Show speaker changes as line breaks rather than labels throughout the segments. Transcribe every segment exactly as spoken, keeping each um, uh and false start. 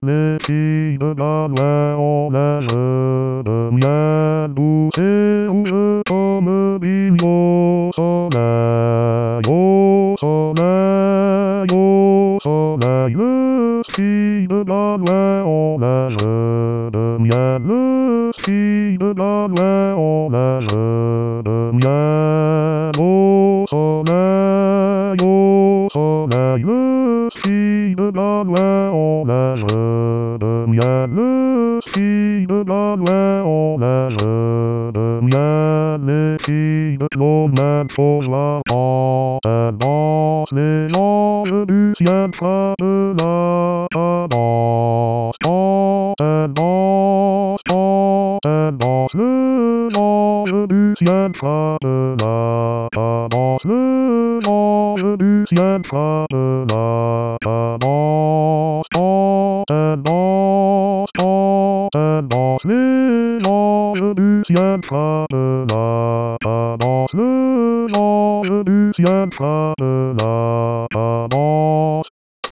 Les filles de Galois ont l'âge de miel douce et rouge comme bille au soleil, au soleil, au soleil. Les filles de Galois ont l'âge de miel, les filles de Galois ont l'âge de miel au soleil, au soleil. Les filles de Galois ont l'âge de miel, les filles de Galois ont l'âge de miel. Les filles de Clomel faut voir quand elles dansent, les anges du ciel frappent la cadence. Quand elles dansent, quand elles dansent, les anges du ciel frappent la cadence. Les anges du ciel frappent la cadence. Quand elles dansent, quand elles dansent, les anges du ciel frappent la cadence. Les anges du ciel frappent la cadence.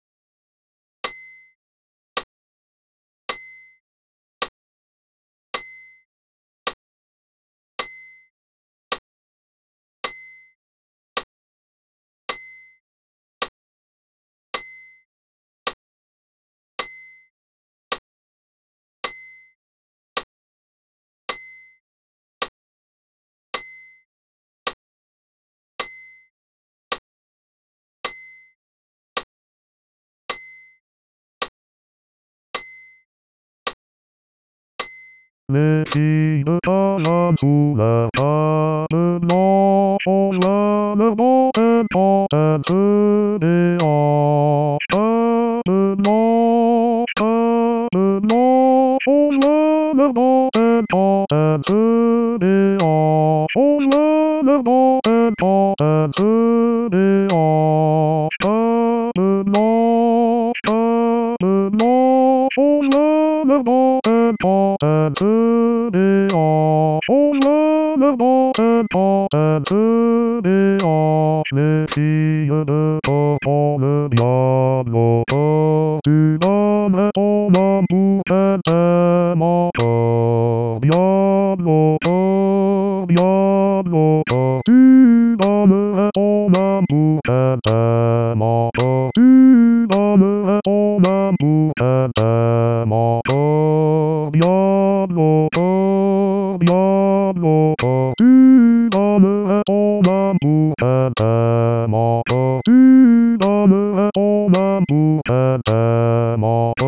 Les filles de Paname sous leur cape blanche ont joie leur dentelle quand elles se déhanchent. Cape blanche, cape blanche, ont joie leur dentelle quand elles se déhanchent. Ont joie leur dentelle quand elles se déhanchent. Cape blanche, cape blanche, ont joie leur dentelle quand elles se déhanchent. On joie leur dentelle quand elles se déhanchent. Les filles de Torton, le diable au corps, tu donnes ton âme pour qu'elle t'aime encore. Diable au corps, diable au corps, tu donnerais ton âme pour qu'elle t'aime encore. Tu donnerais ton âme pour qu'elle t'aime encore. Diable au corps, diable au corps, tu donnerais ton âme pour qu'elle t'aime encore. Tu donnerais ton âme pour qu'elle t'aime encore.